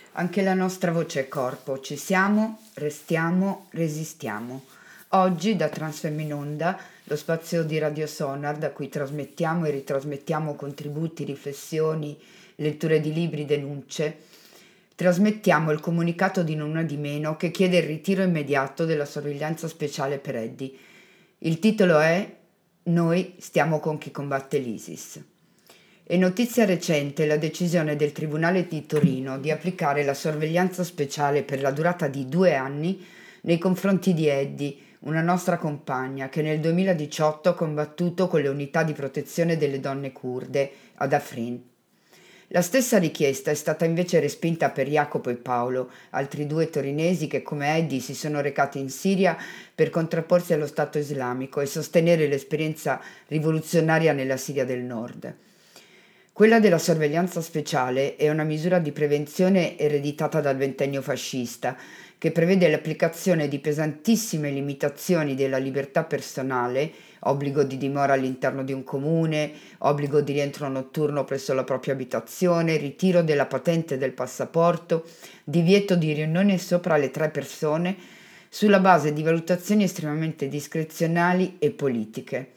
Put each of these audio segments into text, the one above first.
Anche la nostra voce è corpo, ci siamo, restiamo, resistiamo. Oggi da Transfemminonda, lo spazio di Radio Sonar da cui trasmettiamo e ritrasmettiamo contributi, riflessioni, letture di libri, denunce, trasmettiamo il comunicato di Non Una di Meno che chiede il ritiro immediato della sorveglianza speciale per Eddie. Il titolo è Noi stiamo con chi combatte l'ISIS. È notizia recente la decisione del Tribunale di Torino di applicare la sorveglianza speciale per la durata di 2 anni nei confronti di Eddie, una nostra compagna che nel 2018 ha combattuto con le unità di protezione delle donne curde ad Afrin. La stessa richiesta è stata invece respinta per Jacopo e Paolo, altri 2 torinesi che come Eddie si sono recati in Siria per contrapporsi allo Stato islamico e sostenere l'esperienza rivoluzionaria nella Siria del Nord. Quella della sorveglianza speciale è una misura di prevenzione ereditata dal ventennio fascista, che prevede l'applicazione di pesantissime limitazioni della libertà personale, obbligo di dimora all'interno di un comune, obbligo di rientro notturno presso la propria abitazione, ritiro della patente del passaporto, divieto di riunione sopra le 3 persone, sulla base di valutazioni estremamente discrezionali e politiche.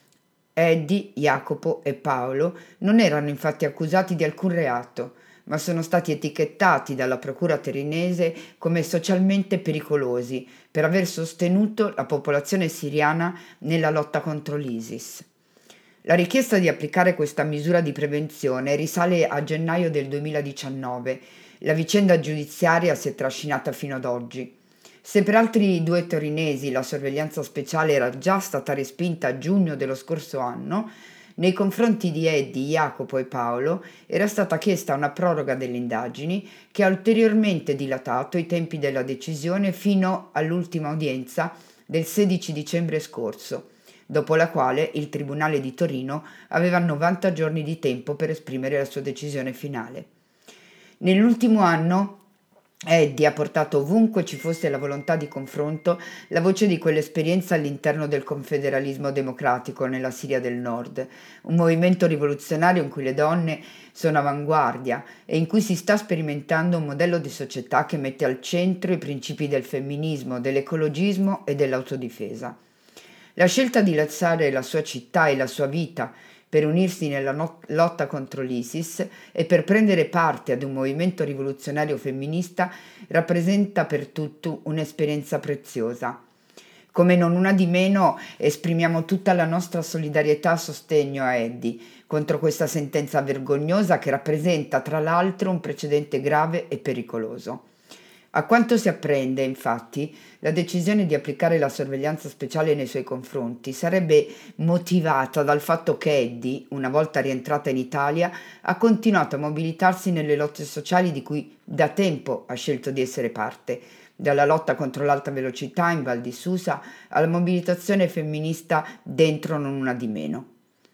Eddie, Jacopo e Paolo non erano infatti accusati di alcun reato, ma sono stati etichettati dalla procura torinese come socialmente pericolosi per aver sostenuto la popolazione siriana nella lotta contro l'ISIS. La richiesta di applicare questa misura di prevenzione risale a gennaio del 2019. La vicenda giudiziaria si è trascinata fino ad oggi. Se per altri 2 torinesi la sorveglianza speciale era già stata respinta a giugno dello scorso anno, nei confronti di Eddie, Jacopo e Paolo era stata chiesta una proroga delle indagini che ha ulteriormente dilatato i tempi della decisione fino all'ultima udienza del 16 dicembre scorso, dopo la quale il Tribunale di Torino aveva 90 giorni di tempo per esprimere la sua decisione finale. Nell'ultimo anno Eddie ha portato ovunque ci fosse la volontà di confronto la voce di quell'esperienza all'interno del confederalismo democratico nella Siria del Nord, un movimento rivoluzionario in cui le donne sono avanguardia e in cui si sta sperimentando un modello di società che mette al centro i principi del femminismo, dell'ecologismo e dell'autodifesa. La scelta di lasciare la sua città e la sua vita per unirsi nella lotta contro l'ISIS e per prendere parte ad un movimento rivoluzionario femminista rappresenta per tutti un'esperienza preziosa. Come Non Una di Meno esprimiamo tutta la nostra solidarietà a sostegno a Eddie contro questa sentenza vergognosa che rappresenta tra l'altro un precedente grave e pericoloso. A quanto si apprende, infatti, la decisione di applicare la sorveglianza speciale nei suoi confronti sarebbe motivata dal fatto che Eddie, una volta rientrata in Italia, ha continuato a mobilitarsi nelle lotte sociali di cui da tempo ha scelto di essere parte, dalla lotta contro l'alta velocità in Val di Susa alla mobilitazione femminista dentro Non Una di Meno.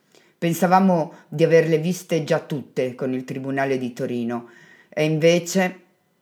Pensavamo di averle viste già tutte con il Tribunale di Torino e invece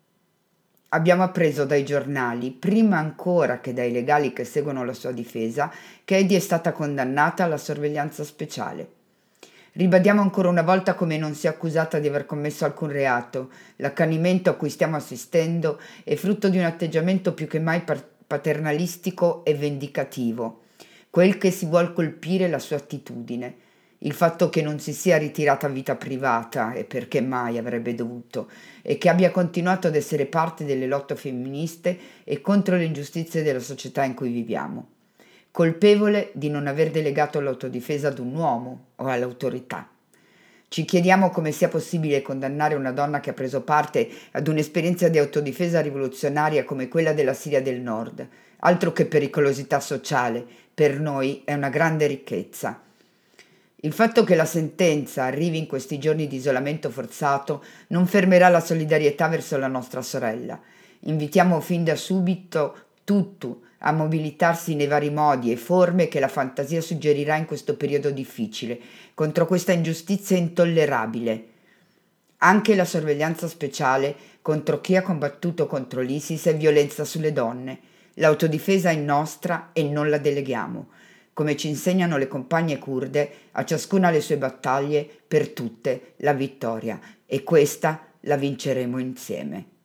abbiamo appreso dai giornali, prima ancora che dai legali che seguono la sua difesa, che Eddie è stata condannata alla sorveglianza speciale. Ribadiamo ancora una volta come non sia accusata di aver commesso alcun reato. L'accanimento a cui stiamo assistendo è frutto di un atteggiamento più che mai paternalistico e vendicativo. Quel che si vuol colpire è la sua attitudine. Il fatto che non si sia ritirata a vita privata, e perché mai avrebbe dovuto, e che abbia continuato ad essere parte delle lotte femministe e contro le ingiustizie della società in cui viviamo. Colpevole di non aver delegato l'autodifesa ad un uomo o all'autorità. Ci chiediamo come sia possibile condannare una donna che ha preso parte ad un'esperienza di autodifesa rivoluzionaria come quella della Siria del Nord. Altro che pericolosità sociale, per noi è una grande ricchezza. Il fatto che la sentenza arrivi in questi giorni di isolamento forzato non fermerà la solidarietà verso la nostra sorella. Invitiamo fin da subito tutti a mobilitarsi nei vari modi e forme che la fantasia suggerirà in questo periodo difficile, contro questa ingiustizia intollerabile. Anche la sorveglianza speciale contro chi ha combattuto contro l'ISIS è violenza sulle donne. L'autodifesa è nostra e non la deleghiamo. Come ci insegnano le compagne curde, a ciascuna le sue battaglie, per tutte la vittoria, e questa la vinceremo insieme.